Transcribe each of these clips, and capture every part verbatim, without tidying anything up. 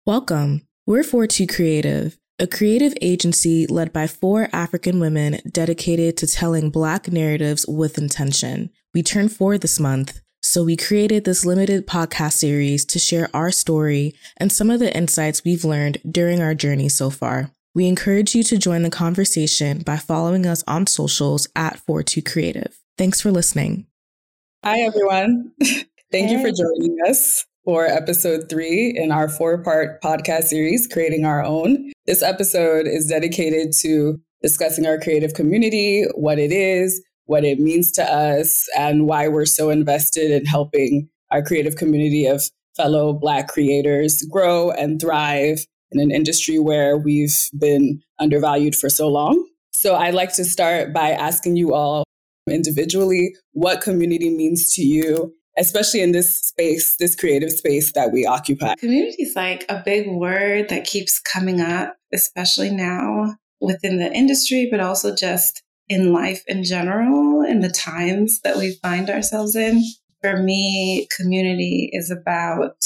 Welcome. We're four two Creative, a creative agency led by four African women dedicated to telling Black narratives with intention. We turned four this month, so we created this limited podcast series to share our story and some of the insights we've learned during our journey so far. We encourage you to join the conversation by following us on socials at four two Creative. Thanks for listening. Hi, everyone. Thank hey. you for joining us for episode three in our four-part podcast series, Creating Our Own. This episode is dedicated to discussing our creative community, what it is, what it means to us, and why we're so invested in helping our creative community of fellow Black creators grow and thrive in an industry where we've been undervalued for so long. So I'd like to start by asking you all individually what community means to you, especially in this space, this creative space that we occupy. Community is like a big word that keeps coming up, especially now within the industry, but also just in life in general, in the times that we find ourselves in. For me, community is about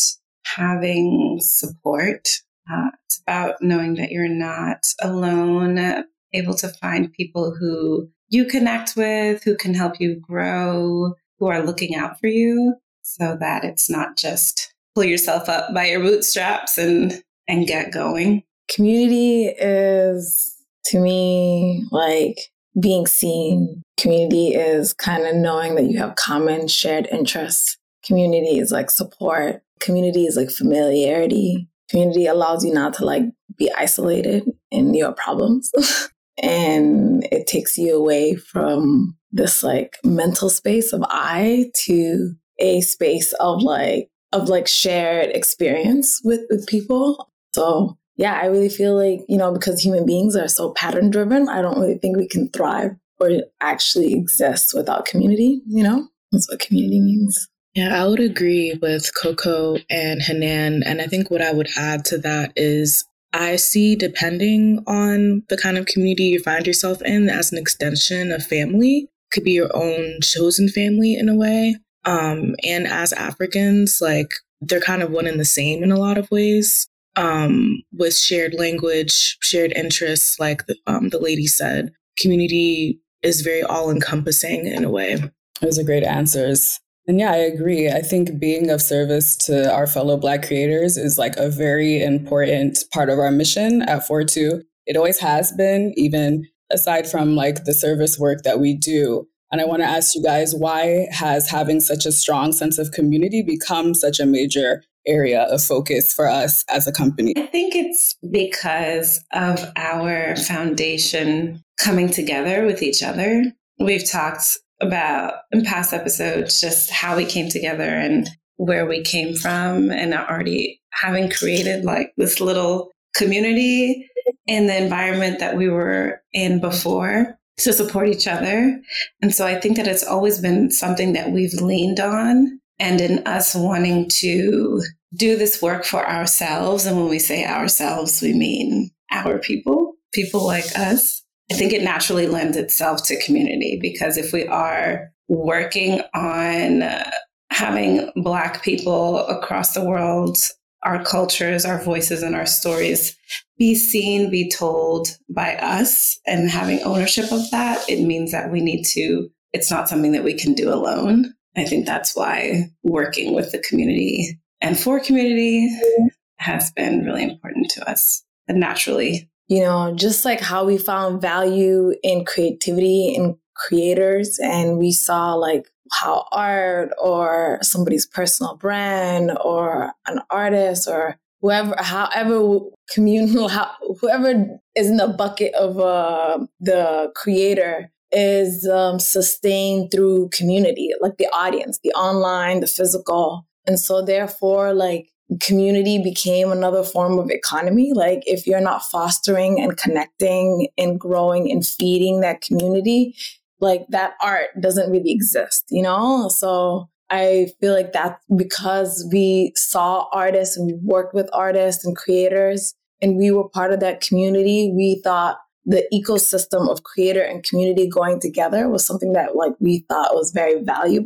having support. Uh, it's about knowing that you're not alone, able to find people who you connect with, who can help you grow, who are looking out for you, so that it's not just pull yourself up by your bootstraps and, and get going. Community is, to me, like being seen. Community is kind of knowing that you have common shared interests. Community is like support. Community is like familiarity. Community allows you not to like be isolated in your problems. And it takes you away from this like mental space of I to a space of like of like shared experience with, with people. So yeah, I really feel like, you know, because human beings are so pattern driven, I don't really think we can thrive or actually exist without community, you know? That's what community means. Yeah, I would agree with Coco and Hanan. And I think what I would add to that is I see, depending on the kind of community you find yourself in, as an extension of family. Could be your own chosen family in a way. Um, and as Africans, like they're kind of one and the same in a lot of ways, um, with shared language, shared interests, like the, um, the lady said. Community is very all-encompassing in a way. Those are great answers. And yeah, I agree. I think being of service to our fellow Black creators is like a very important part of our mission at four two. It always has been, even aside from like the service work that we do. And I want to ask you guys, why has having such a strong sense of community become such a major area of focus for us as a company? I think it's because of our foundation coming together with each other. We've talked about in past episodes just how we came together and where we came from, and already having created like this little community in the environment that we were in before to support each other. And so I think that it's always been something that we've leaned on, and in us wanting to do this work for ourselves. And when we say ourselves, we mean our people, people like us. I think it naturally lends itself to community, because if we are working on uh, having Black people across the world, our cultures, our voices, and our stories be seen, be told by us, and having ownership of that, it means that we need to, it's not something that we can do alone. I think that's why working with the community and for community has been really important to us, and naturally. You know, just like how we found value in creativity in creators, and we saw like how art or somebody's personal brand or an artist or whoever, however communal, how, whoever is in the bucket of uh, the creator is um, sustained through community, like the audience, the online, the physical. And so therefore, like, community became another form of economy. Like if you're not fostering and connecting and growing and feeding that community, like that art doesn't really exist, you know? So I feel like that's because we saw artists and we worked with artists and creators and we were part of that community. We thought the ecosystem of creator and community going together was something that like we thought was very valuable.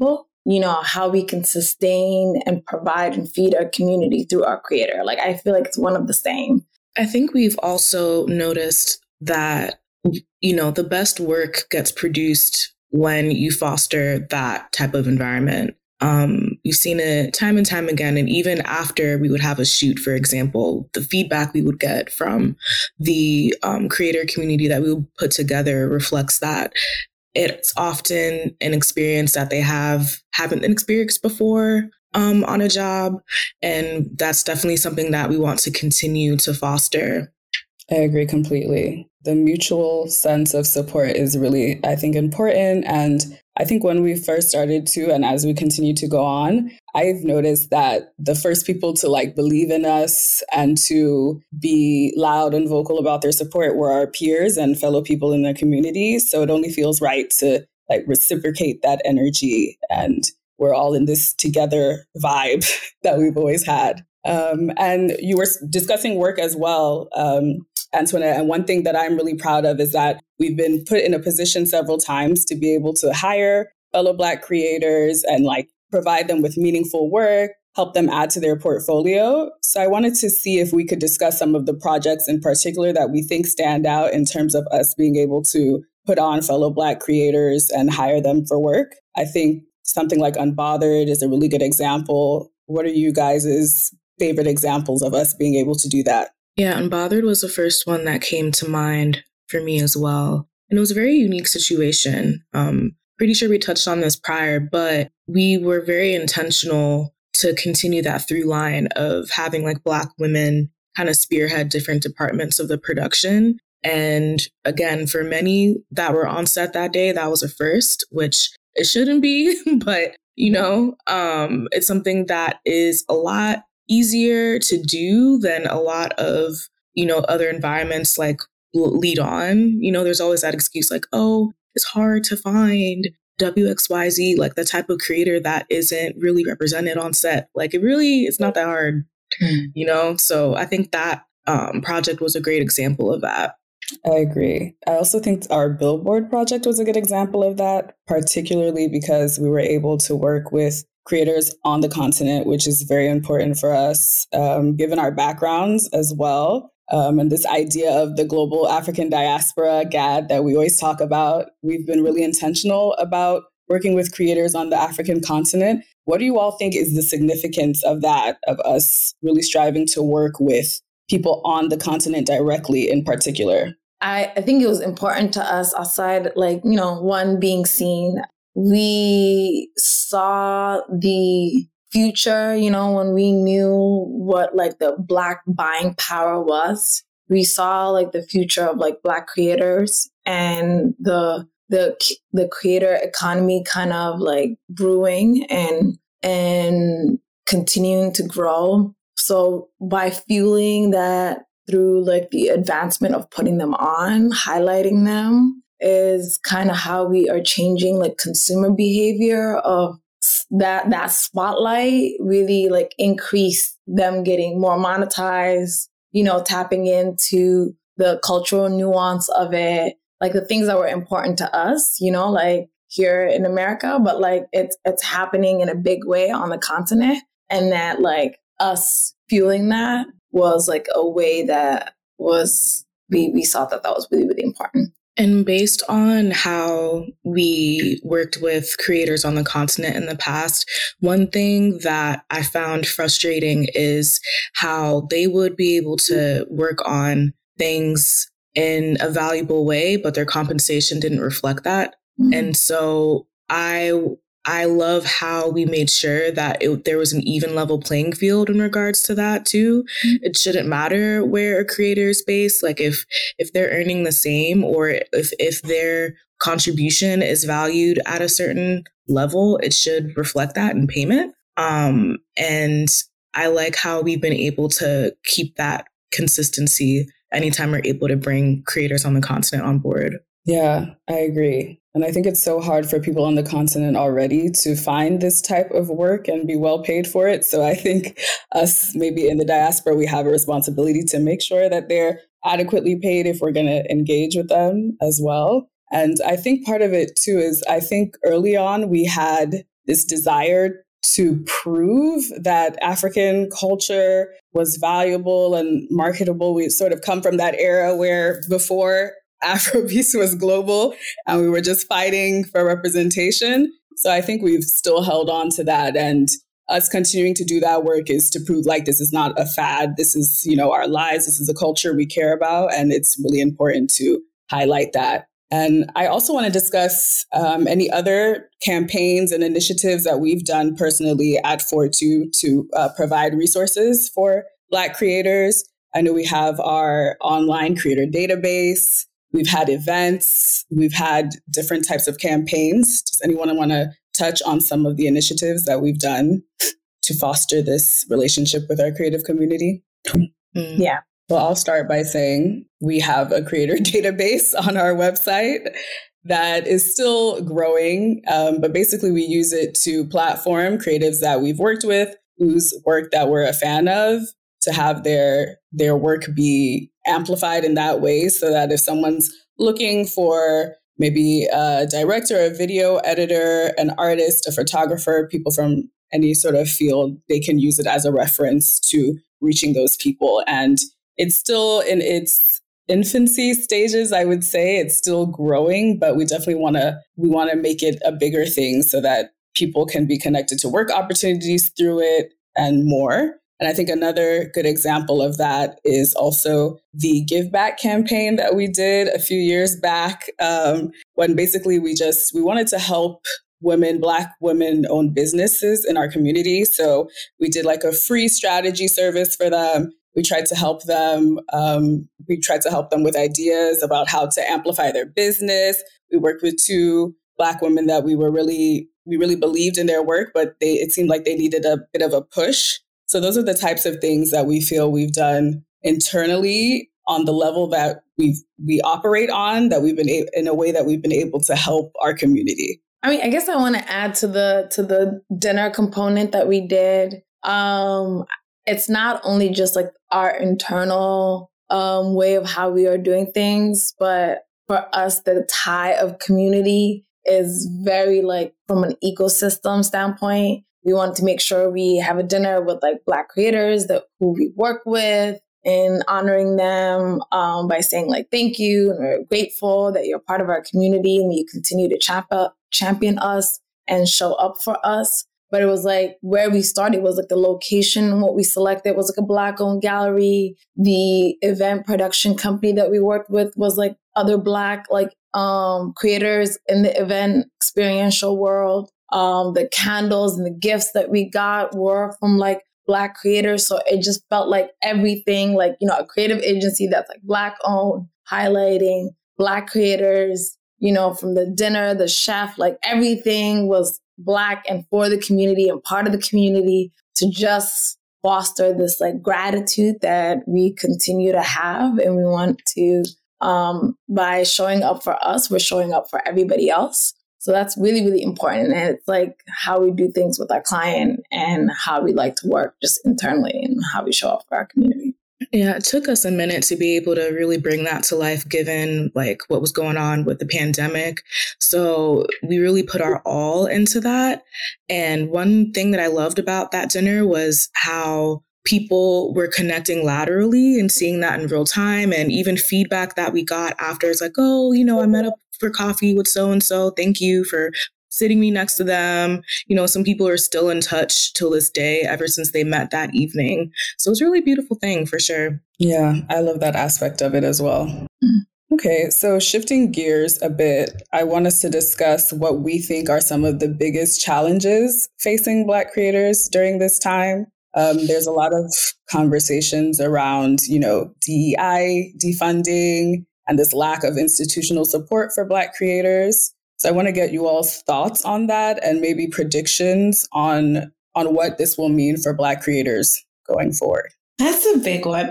you know, how we can sustain and provide and feed our community through our creator. Like, I feel like it's one of the same. I think we've also noticed that, you know, the best work gets produced when you foster that type of environment. Um, we've seen it time and time again. And even after we would have a shoot, for example, the feedback we would get from the um, creator community that we would put together reflects that. It's often an experience that they have haven't experienced before um, on a job. And that's definitely something that we want to continue to foster. I agree completely. The mutual sense of support is really, I think, important. And I think when we first started to, and as we continue to go on, I've noticed that the first people to like believe in us and to be loud and vocal about their support were our peers and fellow people in the community. So it only feels right to like reciprocate that energy. And we're all in this together vibe that we've always had. Um, and you were discussing work as well, um, Antoinette. And one thing that I'm really proud of is that we've been put in a position several times to be able to hire fellow Black creators and like provide them with meaningful work, help them add to their portfolio. So I wanted to see if we could discuss some of the projects in particular that we think stand out in terms of us being able to put on fellow Black creators and hire them for work. I think something like Unbothered is a really good example. What are you guys' favorite examples of us being able to do that? Yeah, Unbothered was the first one that came to mind for me as well. And it was a very unique situation. Um, pretty sure we touched on this prior, but we were very intentional to continue that through line of having like Black women kind of spearhead different departments of the production. And again, for many that were on set that day, that was a first, which it shouldn't be, but you know, um, it's something that is a lot easier to do than a lot of, you know, other environments like Lead On. You know, there's always that excuse like, oh, it's hard to find W X Y Z, like the type of creator that isn't really represented on set. Like it really, it's not that hard, mm. you know? So I think that um, project was a great example of that. I agree. I also think our Billboard project was a good example of that, particularly because we were able to work with creators on the continent, which is very important for us, um, given our backgrounds as well. Um, and this idea of the global African diaspora, G A D, that we always talk about, we've been really intentional about working with creators on the African continent. What do you all think is the significance of that, of us really striving to work with people on the continent directly in particular? I, I think it was important to us outside, like, you know, one being seen. We saw the future, you know, when we knew what like the Black buying power was. We saw like the future of like Black creators and the the the creator economy kind of like brewing and and continuing to grow. So by fueling that through like the advancement of putting them on, highlighting them, is kind of how we are changing like consumer behavior of that that spotlight really like increase them getting more monetized, you know, tapping into the cultural nuance of it, like the things that were important to us, you know, like here in America, but like it's it's happening in a big way on the continent. And that like us fueling that was like a way that was, we, we saw that that was really, really important. And based on how we worked with creators on the continent in the past, one thing that I found frustrating is how they would be able to work on things in a valuable way, but their compensation didn't reflect that. Mm-hmm. And so I I love how we made sure that it, there was an even level playing field in regards to that too. Mm-hmm. It shouldn't matter where a creator is based. Like if if they're earning the same, or if if their contribution is valued at a certain level, it should reflect that in payment. Um, and I like how we've been able to keep that consistency anytime we're able to bring creators on the continent on board. Yeah, I agree. And I think it's so hard for people on the continent already to find this type of work and be well paid for it. So I think us maybe in the diaspora, we have a responsibility to make sure that they're adequately paid if we're going to engage with them as well. And I think part of it too is I think early on we had this desire to prove that African culture was valuable and marketable. We sort of come from that era where before Afrobeats was global and we were just fighting for representation. So I think we've still held on to that. And us continuing to do that work is to prove like this is not a fad. This is, you know, our lives. This is a culture we care about. And it's really important to highlight that. And I also want to discuss um, any other campaigns and initiatives that we've done personally at Fortwo to uh, provide resources for Black creators. I know we have our online creator database. We've had events. We've had different types of campaigns. Does anyone want to touch on some of the initiatives that we've done to foster this relationship with our creative community? Mm. Yeah. Well, I'll start by saying we have a creator database on our website that is still growing, um, but basically we use it to platform creatives that we've worked with, whose work that we're a fan of, to have their their work be amplified in that way, so that if someone's looking for maybe a director, a video editor, an artist, a photographer, people from any sort of field, they can use it as a reference to reaching those people. And it's still in its infancy stages, I would say. It's still growing, but we definitely want to we want to make it a bigger thing so that people can be connected to work opportunities through it and more. And I think another good example of that is also the Give Back campaign that we did a few years back, um, when basically we just we wanted to help women, Black women-owned businesses in our community. So we did like a free strategy service for them. We tried to help them. Um, we tried to help them with ideas about how to amplify their business. We worked with two Black women that we were really, we really believed in their work, but they it seemed like they needed a bit of a push. So those are the types of things that we feel we've done internally on the level that we we operate on, that we've been a- in a way that we've been able to help our community. I mean, I guess I want to add to the to the dinner component that we did. Um, it's not only just like our internal um, way of how we are doing things, but for us, the tie of community is very like from an ecosystem standpoint. We want to make sure we have a dinner with like Black creators that who we work with and honoring them um, by saying like, thank you. And we're grateful that you're part of our community and you continue to champ up, champion us and show up for us. But it was like where we started was like the location. What we selected was like a Black owned gallery. The event production company that we worked with was like other Black like um, creators in the event experiential world. Um, the candles and the gifts that we got were from like Black creators. So it just felt like everything, like, you know, a creative agency that's like Black owned, highlighting Black creators, you know, from the dinner, the chef, like everything was Black and for the community and part of the community, to just foster this like gratitude that we continue to have. And we want to, um, by showing up for us, we're showing up for everybody else. So that's really, really important. And it's like how we do things with our client and how we like to work just internally and how we show up for our community. Yeah, it took us a minute to be able to really bring that to life, given like what was going on with the pandemic. So we really put our all into that. And one thing that I loved about that dinner was how people were connecting laterally and seeing that in real time, and even feedback that we got after. It's like, oh, you know, I met up for coffee with so-and-so. Thank you for sitting me next to them. You know, some people are still in touch till this day, ever since they met that evening. So it's a really beautiful thing for sure. Yeah, I love that aspect of it as well. Mm-hmm. Okay, so shifting gears a bit, I want us to discuss what we think are some of the biggest challenges facing Black creators during this time. Um, there's a lot of conversations around, you know, D E I, defunding, and this lack of institutional support for Black creators. So I want to get you all's thoughts on that and maybe predictions on on what this will mean for Black creators going forward. That's a big one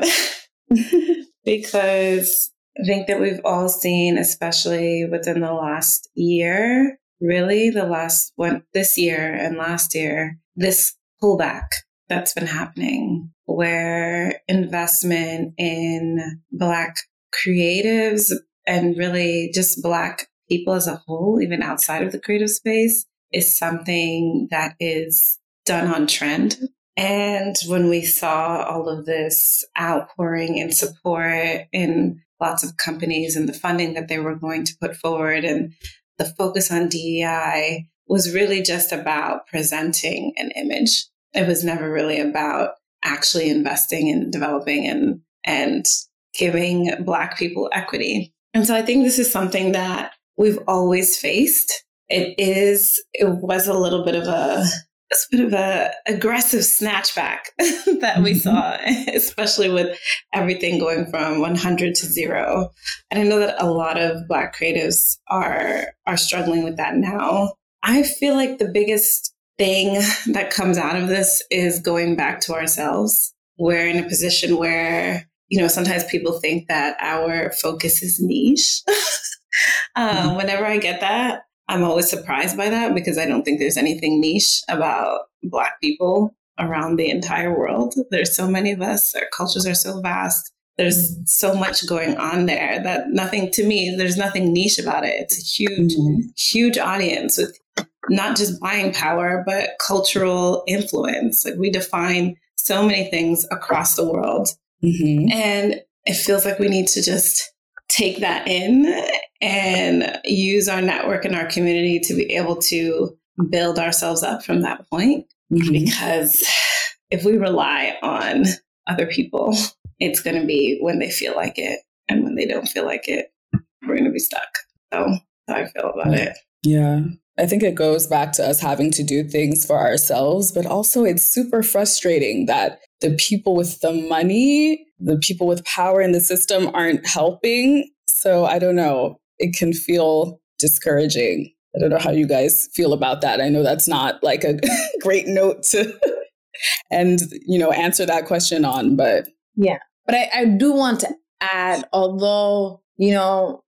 because I think that we've all seen, especially within the last year, really the last one, this year and last year, this pullback that's been happening where investment in Black creatives and really just Black people as a whole, even outside of the creative space, is something that is done on trend. And when we saw all of this outpouring and support in lots of companies and the funding that they were going to put forward, and the focus on D E I was really just about presenting an image. It was never really about actually investing in developing and, and giving Black people equity. And so I think this is something that we've always faced. It is, it was a little bit of a, a bit of a aggressive snatchback that we saw, especially with everything going from one hundred to zero. And I know that a lot of Black creatives are, are struggling with that now. I feel like the biggest thing that comes out of this is going back to ourselves. We're in a position where, you know, sometimes people think that our focus is niche. um, whenever I get that, I'm always surprised by that, because I don't think there's anything niche about Black people around the entire world. There's so many of us. Our cultures are so vast. There's so much going on there that nothing, to me, there's nothing niche about it. It's a huge, mm-hmm. huge audience with not just buying power, but cultural influence. Like, we define so many things across the world. Mm-hmm. And it feels like we need to just take that in and use our network and our community to be able to build ourselves up from that point. Mm-hmm. Because if we rely on other people, it's going to be when they feel like it. And when they don't feel like it, we're going to be stuck. So that's how I feel about it. Yeah. I think it goes back to us having to do things for ourselves, but also it's super frustrating that the people with the money, the people with power in the system aren't helping. So I don't know. It can feel discouraging. I don't know how you guys feel about that. I know that's not like a great note to and, you know, answer that question on, but. Yeah. But I, I do want to add, although, you know,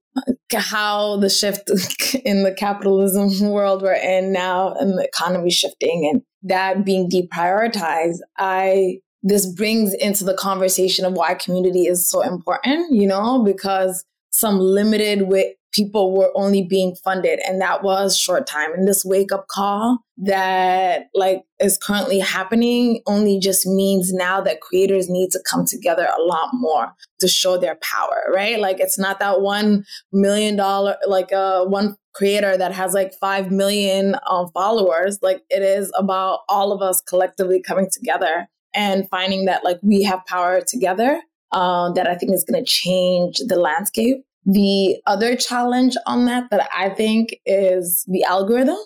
how the shift in the capitalism world we're in now and the economy shifting and that being deprioritized, I this brings into the conversation of why community is so important, you know, because some limited with people were only being funded, and that was short time. And this wake up call that like is currently happening only just means now that creators need to come together a lot more to show their power, right? Like, it's not that one million dollar, like uh, one creator that has like five million um, followers. Like, it is about all of us collectively coming together and finding that like we have power together. Uh, that I think is going to change the landscape. The other challenge on that that I think is the algorithm.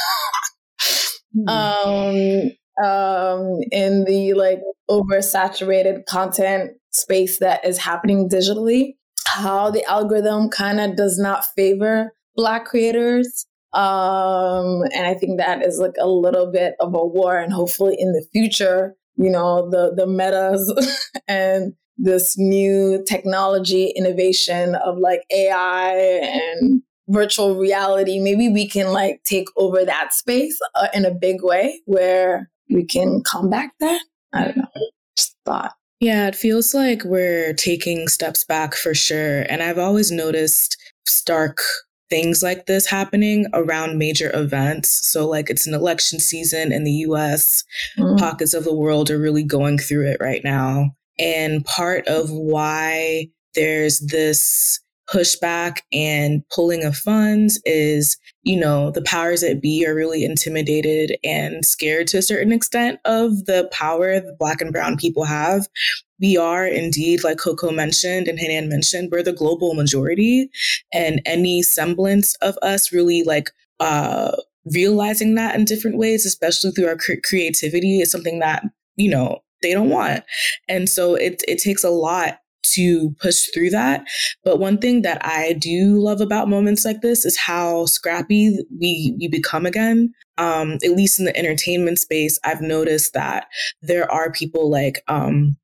um, um, in the like oversaturated content space that is happening digitally, how the algorithm kind of does not favor Black creators. Um, and I think that is like a little bit of a war, and hopefully in the future, you know, the, the metas and this new technology innovation of like A I and virtual reality, maybe we can like take over that space uh, in a big way where we can combat that. I don't know. Just thought. Yeah, it feels like we're taking steps back for sure. And I've always noticed stark things like this happening around major events. So like it's an election season in the U S, mm-hmm. Pockets of the world are really going through it right now. And part of why there's this pushback and pulling of funds is, you know, the powers that be are really intimidated and scared to a certain extent of the power that Black and brown people have. We are indeed, like Coco mentioned and Hanan mentioned, we're the global majority. And any semblance of us really like uh, realizing that in different ways, especially through our cre- creativity, is something that, you know, they don't want. And so it it takes a lot to push through that. But one thing that I do love about moments like this is how scrappy we, we become again. Um, at least in the entertainment space, I've noticed that there are people like, um,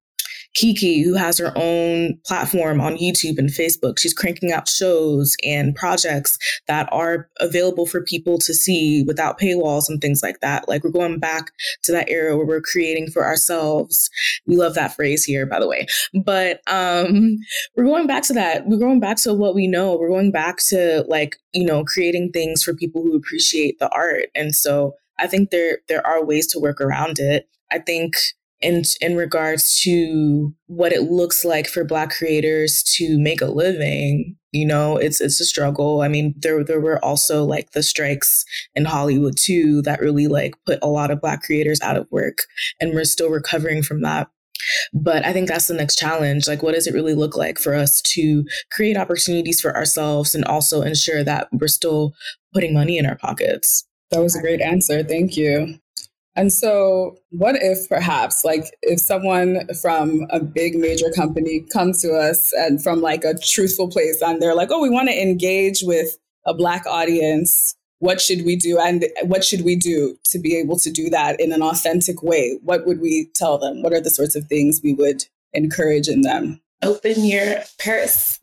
Kiki, who has her own platform on YouTube and Facebook. She's cranking out shows and projects that are available for people to see without paywalls and things like that. Like, we're going back to that era where we're creating for ourselves. We love that phrase here, by the way. But um, we're going back to that. We're going back to what we know. We're going back to, like, you know, creating things for people who appreciate the art. And so I think there there are ways to work around it. I think in in regards to what it looks like for Black creators to make a living, you know, it's it's a struggle. I mean, there there were also like the strikes in Hollywood too that really like put a lot of Black creators out of work, and we're still recovering from that. But I think that's the next challenge. Like, what does it really look like for us to create opportunities for ourselves and also ensure that we're still putting money in our pockets? That was a great answer. Thank you. And so what if perhaps, like, if someone from a big major company comes to us and from like a truthful place and they're like, oh, we want to engage with a Black audience, what should we do? And what should we do to be able to do that in an authentic way? What would we tell them? What are the sorts of things we would encourage in them? Open your purse.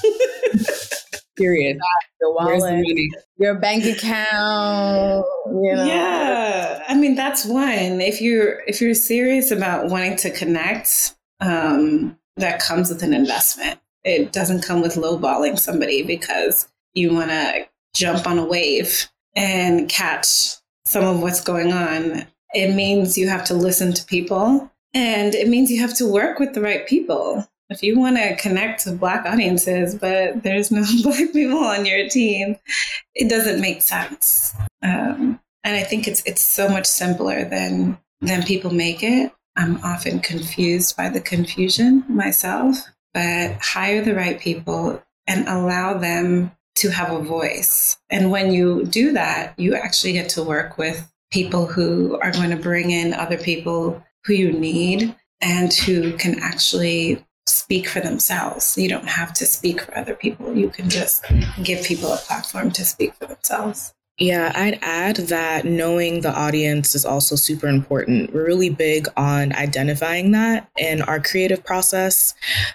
Period. Your wallet, your bank account. You know. Yeah, I mean, that's one. If you're if you're serious about wanting to connect, um, that comes with an investment. It doesn't come with lowballing somebody because you want to jump on a wave and catch some of what's going on. It means you have to listen to people, and it means you have to work with the right people. If you want to connect to Black audiences, but there's no Black people on your team, it doesn't make sense. Um, and I think it's it's so much simpler than than people make it. I'm often confused by the confusion myself, but hire the right people and allow them to have a voice. And when you do that, you actually get to work with people who are going to bring in other people who you need and who can actually speak for themselves. You don't have to speak for other people. You can just give people a platform to speak for themselves. Yeah, I'd add that knowing the audience is also super important. We're really big on identifying that in our creative process,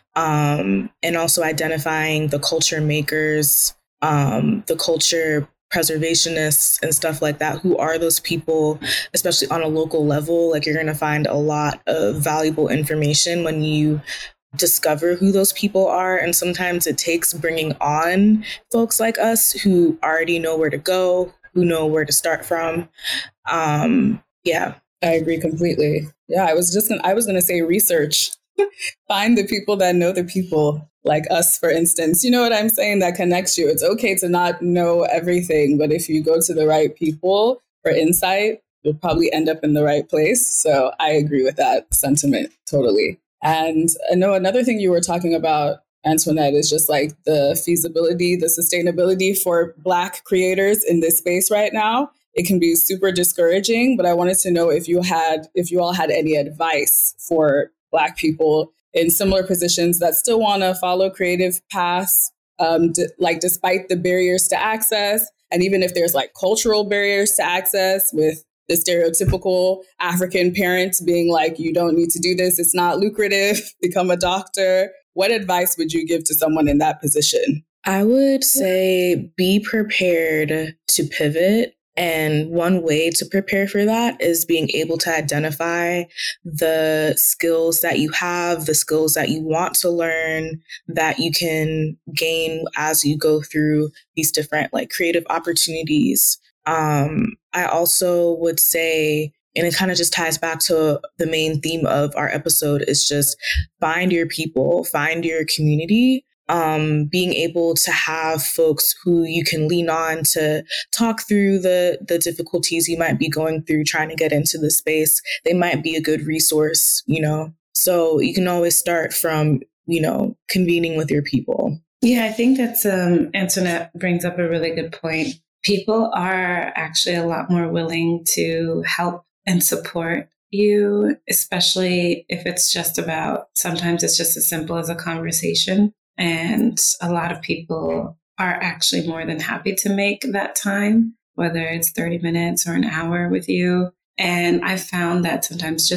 um, and also identifying the culture makers, um, the culture preservationists and stuff like that. Who are those people, especially on a local level? Like, you're going to find a lot of valuable information when you discover who those people are. And sometimes it takes bringing on folks like us who already know where to go, who know where to start from. Um, yeah. I agree completely. Yeah, I was just gonna, I was going to say research. Find the people that know the people, like us, for instance. You know what I'm saying? That connects you. It's okay to not know everything, but if you go to the right people for insight, you'll probably end up in the right place. So I agree with that sentiment totally. And I know another thing you were talking about, Antoinette, is just like the feasibility, the sustainability for Black creators in this space right now. It can be super discouraging, but I wanted to know if you had, if you all had any advice for Black people in similar positions that still want to follow creative paths, um, d- like despite the barriers to access, and even if there's like cultural barriers to access with the stereotypical African parents being like, you don't need to do this, it's not lucrative, become a doctor. What advice would you give to someone in that position? I would say be prepared to pivot. And one way to prepare for that is being able to identify the skills that you have, the skills that you want to learn, that you can gain as you go through these different like creative opportunities. Um, I also would say, and it kind of just ties back to the main theme of our episode, is just find your people, find your community. Um, being able to have folks who you can lean on to talk through the the difficulties you might be going through trying to get into the space. They might be a good resource, you know. So you can always start from, you know, convening with your people. Yeah, I think that's um, Antoinette brings up a really good point. People are actually a lot more willing to help and support you, especially if it's just about, sometimes it's just as simple as a conversation. And a lot of people are actually more than happy to make that time, whether it's thirty minutes or an hour with you. And I found that sometimes just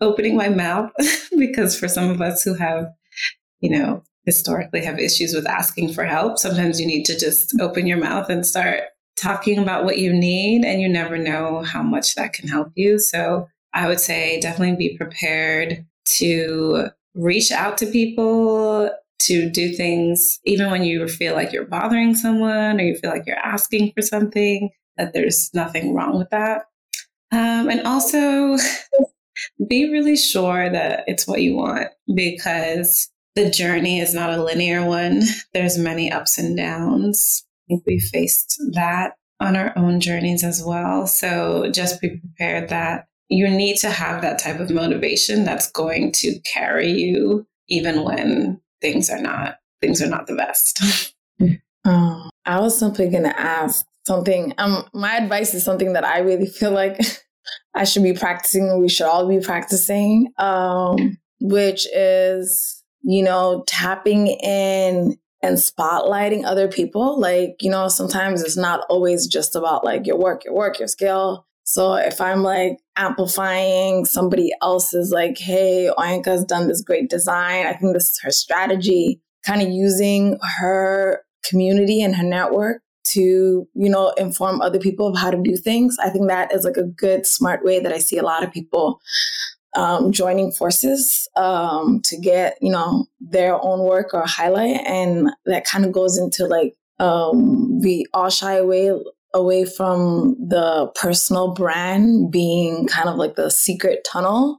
opening my mouth because for some of us who have, you know, historically have issues with asking for help, sometimes you need to just open your mouth and start talking about what you need, and you never know how much that can help you. So I would say definitely be prepared to reach out to people, to do things, even when you feel like you're bothering someone or you feel like you're asking for something, that there's nothing wrong with that. Um, and also be really sure that it's what you want, because the journey is not a linear one. There's many ups and downs. I think we faced that on our own journeys as well. So just be prepared that you need to have that type of motivation that's going to carry you even when things are not things are not the best. Oh, I was simply going to ask something. Um, my advice is something that I really feel like I should be practicing, or we should all be practicing, um, which is, you know, tapping in and spotlighting other people. Like, you know, sometimes it's not always just about like your work, your work, your skill. So if I'm like amplifying somebody else's like, hey, Oyanka's done this great design, I think this is her strategy, kind of using her community and her network to, you know, inform other people of how to do things. I think that is like a good, smart way that I see a lot of people um, joining forces um, to get, you know, their own work or highlight. And that kind of goes into like, um, we all shy away away from the personal brand being kind of like the secret tunnel.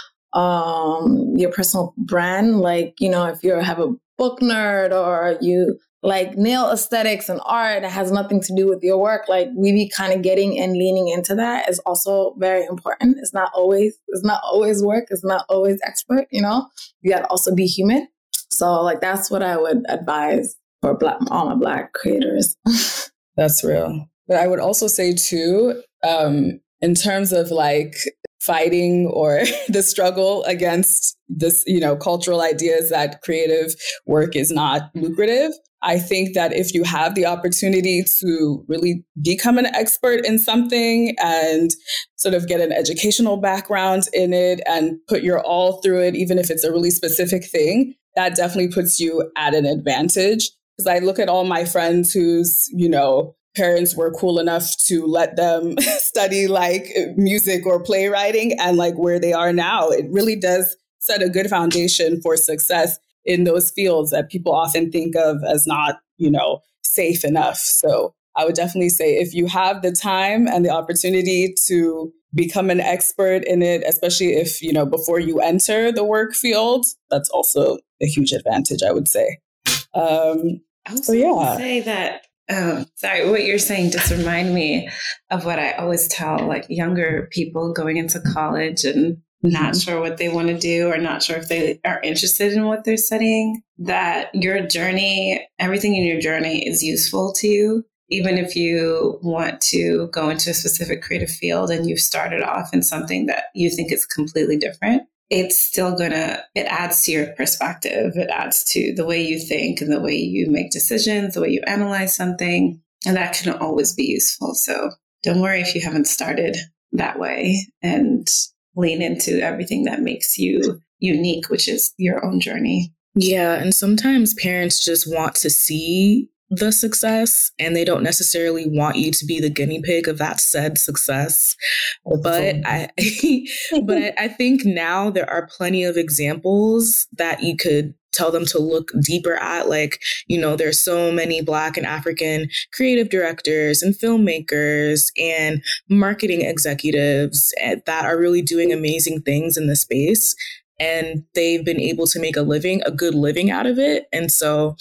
Um, your personal brand, like, you know, if you have a book nerd or you like nail aesthetics and art that has nothing to do with your work, like we be kind of getting and leaning into that is also very important. It's not always, it's not always work. It's not always expert, you know, you got to also be human. So like, that's what I would advise for black, all my Black creators. That's real. But I would also say too, um, in terms of like fighting or the struggle against this, you know, cultural ideas that creative work is not lucrative, I think that if you have the opportunity to really become an expert in something and sort of get an educational background in it and put your all through it, even if it's a really specific thing, that definitely puts you at an advantage. Because I look at all my friends whose, you know, parents were cool enough to let them study like music or playwriting, and like where they are now, it really does set a good foundation for success in those fields that people often think of as not, you know, safe enough. So I would definitely say if you have the time and the opportunity to become an expert in it, especially if, you know, before you enter the work field, that's also a huge advantage, I would say. Um, I was so yeah. say that Oh, sorry, what you're saying just remind me of what I always tell like younger people going into college and mm-hmm. not sure what they want to do or not sure if they are interested in what they're studying, that your journey, everything in your journey is useful to you. Even if you want to go into a specific creative field and you've started off in something that you think is completely different, it's still gonna, it adds to your perspective. It adds to the way you think and the way you make decisions, the way you analyze something. And that can always be useful. So don't worry if you haven't started that way, and lean into everything that makes you unique, which is your own journey. Yeah. And sometimes parents just want to see the success and they don't necessarily want you to be the guinea pig of that said success. But I, but I, I think now there are plenty of examples that you could tell them to look deeper at. Like, you know, there's so many Black and African creative directors and filmmakers and marketing executives that are really doing amazing things in the space. And they've been able to make a living, a good living out of it. And so,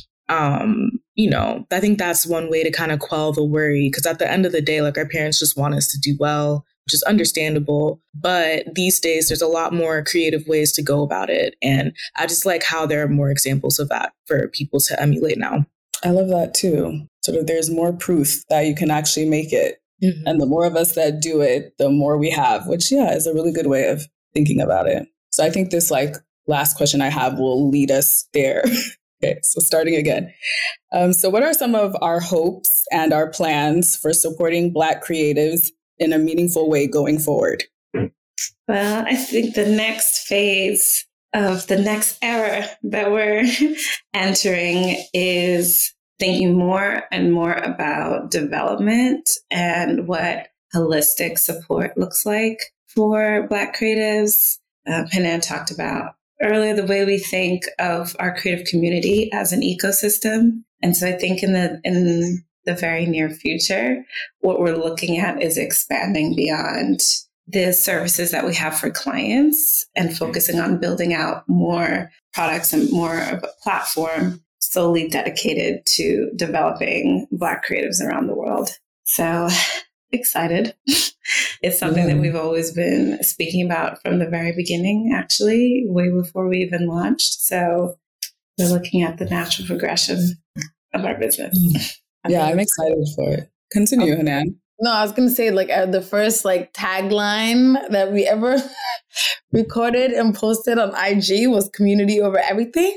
um, you know, I think that's one way to kind of quell the worry, because at the end of the day, like our parents just want us to do well, which is understandable. But these days, there's a lot more creative ways to go about it. And I just like how there are more examples of that for people to emulate now. I love that too. Sort of there's more proof that you can actually make it. Mm-hmm. And the more of us that do it, the more we have, which, yeah, is a really good way of thinking about it. So I think this like last question I have will lead us there. Okay, so starting again. Um, so what are some of our hopes and our plans for supporting Black creatives in a meaningful way going forward? Well, I think the next phase of the next era that we're entering is thinking more and more about development and what holistic support looks like for Black creatives. Uh, Hanan talked about earlier the way we think of our creative community as an ecosystem. And so I think in the in the very near future, what we're looking at is expanding beyond the services that we have for clients and focusing on building out more products and more of a platform solely dedicated to developing Black creatives around the world. So excited. It's something yeah. that we've always been speaking about from the very beginning, actually, way before we even launched. So we're looking at the natural progression of our business. Yeah, I'm excited for it. Continue, okay. Hanan. No, I was going to say, like, uh, the first, like, tagline that we ever recorded and posted on I G was community over everything.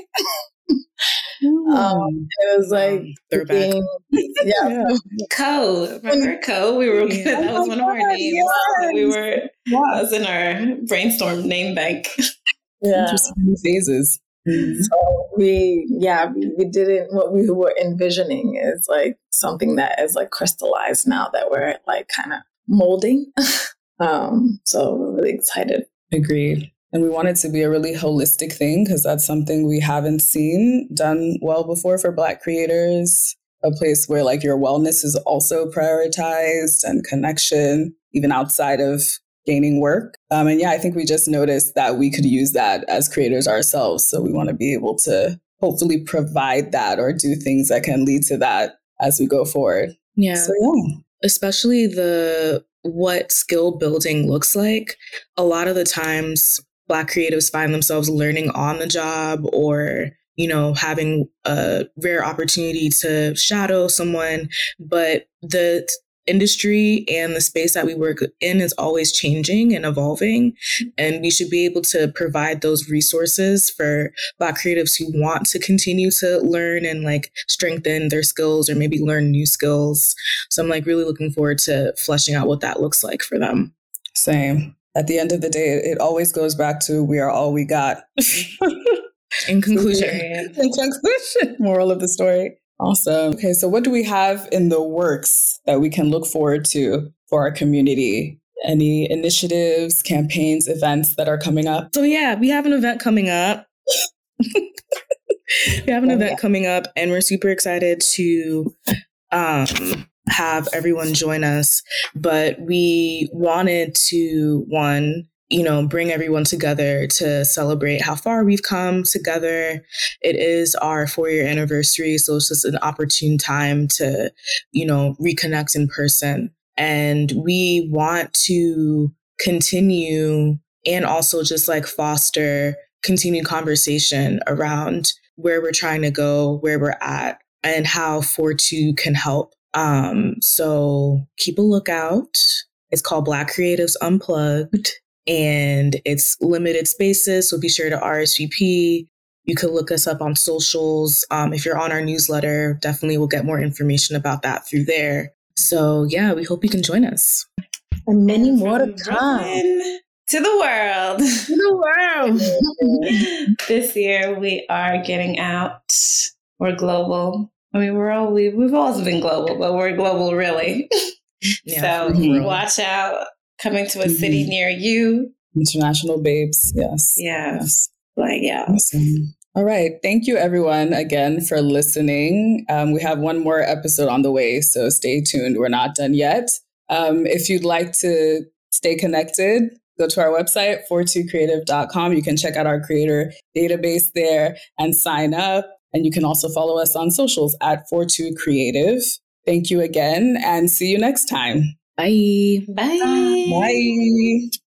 um, it was like, they're back. Yeah. yeah. Co. Remember Co? We were, yeah. That was oh one God, of our names. Yes. We were, yeah. that was in our brainstorm name bank. Yeah. Interesting phases. Mm-hmm. So we, yeah, we, we didn't, what we were envisioning is like something that is like crystallized now that we're like kind of molding. um, so we're really excited. Agreed. And we want it to be a really holistic thing because that's something we haven't seen done well before for Black creators. A place where like your wellness is also prioritized and connection, even outside of gaining work. Um, and yeah, I think we just noticed that we could use that as creators ourselves. So we want to be able to hopefully provide that or do things that can lead to that as we go forward. Yeah. So, yeah. Especially the what skill building looks like. A lot of the times Black creatives find themselves learning on the job or, you know, having a rare opportunity to shadow someone. But the industry and the space that we work in is always changing and evolving. And we should be able to provide those resources for Black creatives who want to continue to learn and like strengthen their skills or maybe learn new skills. So I'm like really looking forward to fleshing out what that looks like for them. Same. At the end of the day, it always goes back to we are all we got. In conclusion. In conclusion, moral of the story. Awesome. Okay, so what do we have in the works that we can look forward to for our community? Any initiatives, campaigns, events that are coming up? So yeah, we have an event coming up. we have an oh, event yeah. coming up and we're super excited to um, have everyone join us. But we wanted to, one, you know, bring everyone together to celebrate how far we've come together. It is our four-year anniversary, so it's just an opportune time to, you know, reconnect in person. And we want to continue and also just like foster continued conversation around where we're trying to go, where we're at, and how four two can help. Um, so keep a lookout. It's called Black Creatives Unplugged. And it's limited spaces, so be sure to R S V P. You can look us up on socials. Um, if you're on our newsletter, definitely we'll get more information about that through there. So yeah, we hope you can join us. And many and more to come. To the world. To the world. This year we are getting out. We're global. I mean, we're all, we, we've always been global, but we're global really. Yeah, so mm-hmm. watch out. Coming to a city mm-hmm. near you. International babes. Yes. Yeah. Yes. Like, yeah. Awesome. All right. Thank you, everyone, again, for listening. Um, we have one more episode on the way, so stay tuned. We're not done yet. Um, if you'd like to stay connected, go to our website, four two creative dot com. You can check out our creator database there and sign up. And you can also follow us on socials at four two creative. Thank you again, and see you next time. Bye. Bye. Bye.